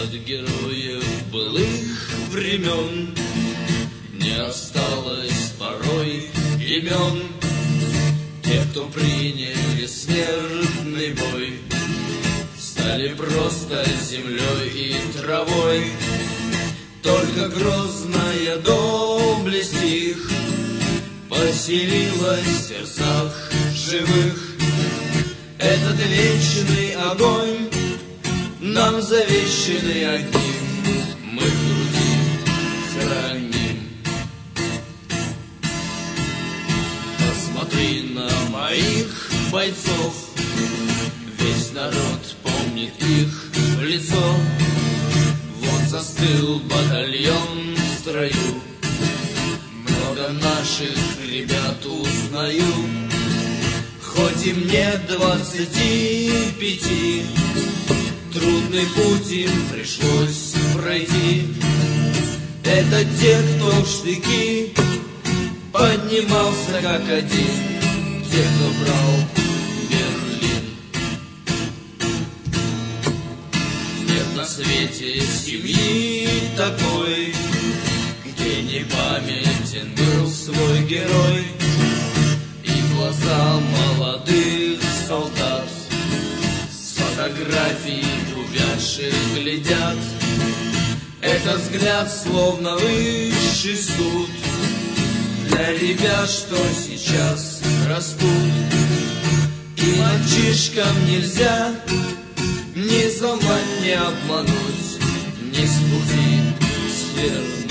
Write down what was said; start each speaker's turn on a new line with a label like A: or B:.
A: от героев былых времен не осталось порой имен. Те, кто приняли смертный бой, стали просто землей и травой. Только грозная доблесть их поселилась в сердцах живых. Этот вечный огонь нам завещанный одним мы в груди храним. Посмотри на моих бойцов, весь народ помнит их в лицо. Вот застыл батальон в строю, много наших ребят узнаю. Хоть им нет 25, трудный путь им пришлось пройти. Это те, кто в штыки поднимался как один, те, кто брал Берлин. Нет на свете семьи такой, где не памятен был свой герой. И глаза молодых солдат с фотографий увядших глядят. Это взгляд словно высший суд для ребят, что сейчас растут. И мальчишкам нельзя ни заманить, ни обмануть, ни с пути свернуть.